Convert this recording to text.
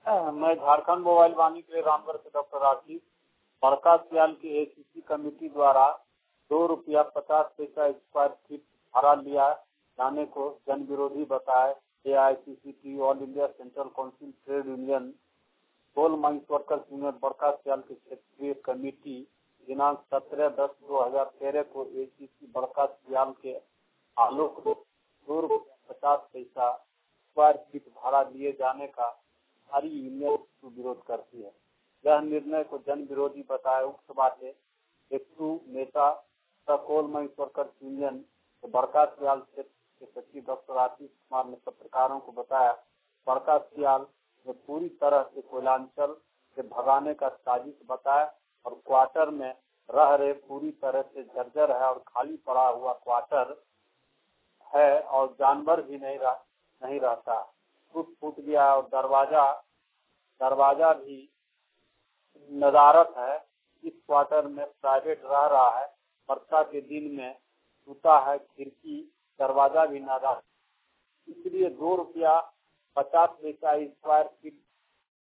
मैं झारखंड मोबाइल वाणी के लिए रामगढ़ से डॉक्टर राशिद। बड़का सियाल की एसीसी कमेटी द्वारा ₹2.50 स्क्वायर फीट भाड़ा लिया जाने को जन विरोधी बताए AICCT all India central council trade union coal mines workers union Barka Sayal की क्षेत्रीय कमेटी दिनांक 17/10/2013 को एसीसी बड़का सियाल के आलोक ₹2.50 स्क्वायर फीट भाड़ा दिए जाने का भारी यूनियन विरोध करती है। यह निर्णय को जन विरोधी बताए उक्त बातें एकटू नेता कोल माइंस वर्कर्स यूनियन बड़का सियाल क्षेत्र के सचिव डॉक्टर आशीष कुमार ने पत्रकारों को बताया। बड़का सियाल ने पूरी तरह से कोयलांचल से भगाने का साजिश बताया और क्वार्टर में रह रहे पूरी तरह से जर्जर है और खाली पड़ा हुआ क्वार्टर है और जानवर भी नहीं रहता, टूट गया और दरवाजा भी नदारत है। इस क्वार्टर में प्राइवेट रह रहा है। वर्षा के दिन में टूटा है खिड़की, दरवाजा भी नदारत, इसलिए ₹2.50 स्क्वायर फीट